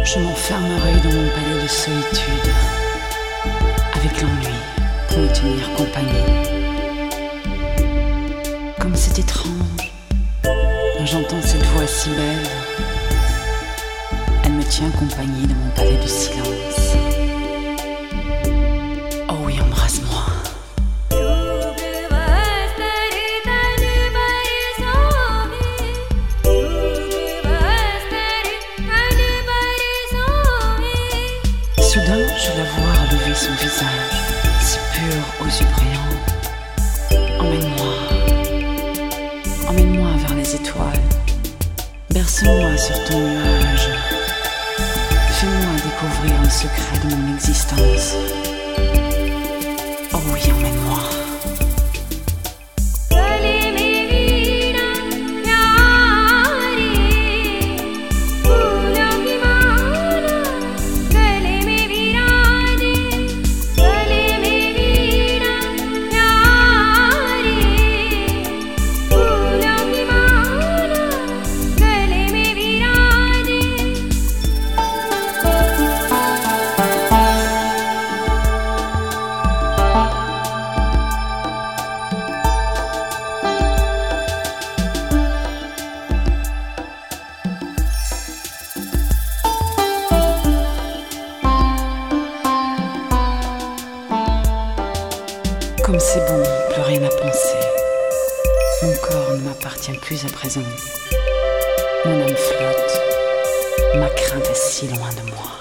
Je m'enfermerai dans mon palais de solitude, avec l'ennui pour me tenir compagnie. Comme c'est étrange, quand j'entends cette voix si belle, elle me tient compagnie dans mon palais de silence. Oh oui, embrasse-moi. Soudain, je la vois relever son visage, si pur aux yeux brillants. Emmène-moi, emmène-moi vers les étoiles. Berce-moi sur ton nuage. Fais-moi découvrir le secret de mon existence. Oh oui, emmène-moi. Comme c'est bon, plus rien à penser. Mon corps ne m'appartient plus à présent. Mon âme flotte, ma crainte est si loin de moi.